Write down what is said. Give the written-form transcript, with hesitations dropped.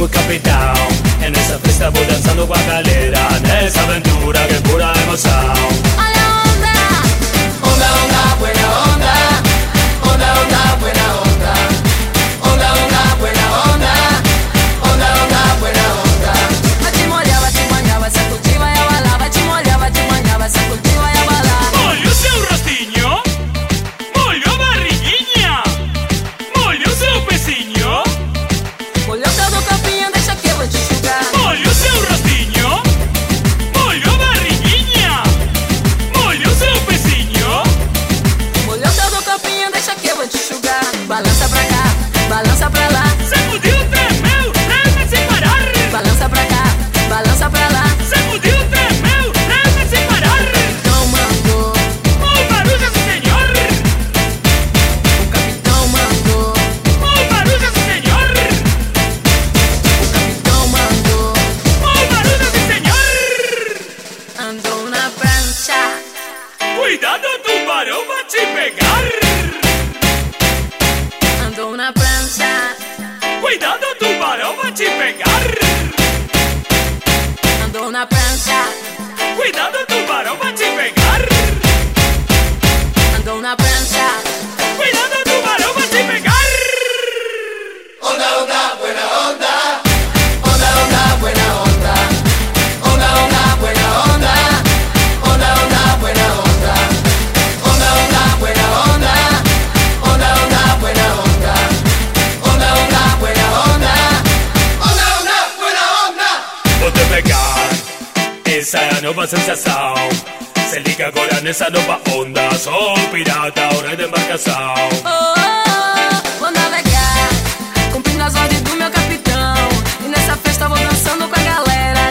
o capitão. E nessa festa vou dançando com a galera, nessa aventura que é pura emoção. Olha a onda, Onda, onda, buena onda. Onda, onda, buena onda. Onda, onda, buena onda. Onda, onda, buena onda. vai te molhar, vai sacudir, vai abalar. Vai te molhar, vai sacudir, vai abalar. Molha o seu rostinho, molha a barriguinha, molha o seu pezinho, Molhou todo o corpinho, deixa que eu vou te enxugar. molha o seu rostinho, molha a barriguinha, molha o seu pezinho. Molhou todo o corpinho, deixa que eu vou te enxugar. Balança pra cá, balança pra lá. Sacudiu, tremeu, treme sem parar. Balança pra cá, balança pra lá. Sacudiu, tremeu, treme sem parar. Capitão mandou, Oh, Maruja, sim, senhor. o capitão mandou. Oh, Maruja, sim, senhor. O capitão mandou. Oh, Maruja, sim, senhor. Andou na prancha, Cuidado, o tubarão vai te pegar. andou na prancha, Cuidado, o tubarão vai te pegar. andou na prancha, Cuidado, o tubarão vai te pegar. andou na prancha. Cuidado, o tubarão vai te pegar. Onda, onda, buena onda. Onda, onda, buena onda. Onda, onda, buena onda. Onda, onda, buena onda. Onda, onda, buena onda. Onda, onda, buena onda. Onda, onda, buena onda. Onda, onda, buena onda. Vou te pegar, essa é a nova sensação. Se liga agora nessa nova onda. Sou um pirata, o rei da embarcação. Oh, oh, oh, vou navegar, cumprindo as ordens do meu capitão. E nessa festa vou dançando com a galera,